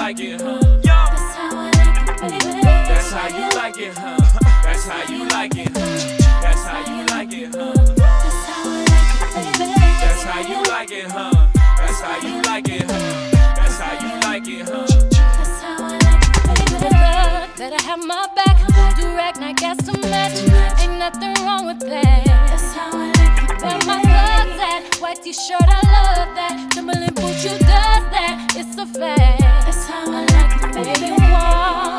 like it, huh? That's how I like it, baby. That's how you like it, huh? That's how you like it, huh? That's how you like it, huh? That's how I like it, baby. That's how you like it, huh? That's how you like it, huh? That's how you like it, huh? That's how I like it, baby. Better have my back. Direct, not gas to match. Ain't nothing wrong with that. That's how I like it, Where baby. my love at? White t-shirt, I love that. Timberland boots, you does that. It's a fact. That's how I like it, Baby, baby. walk.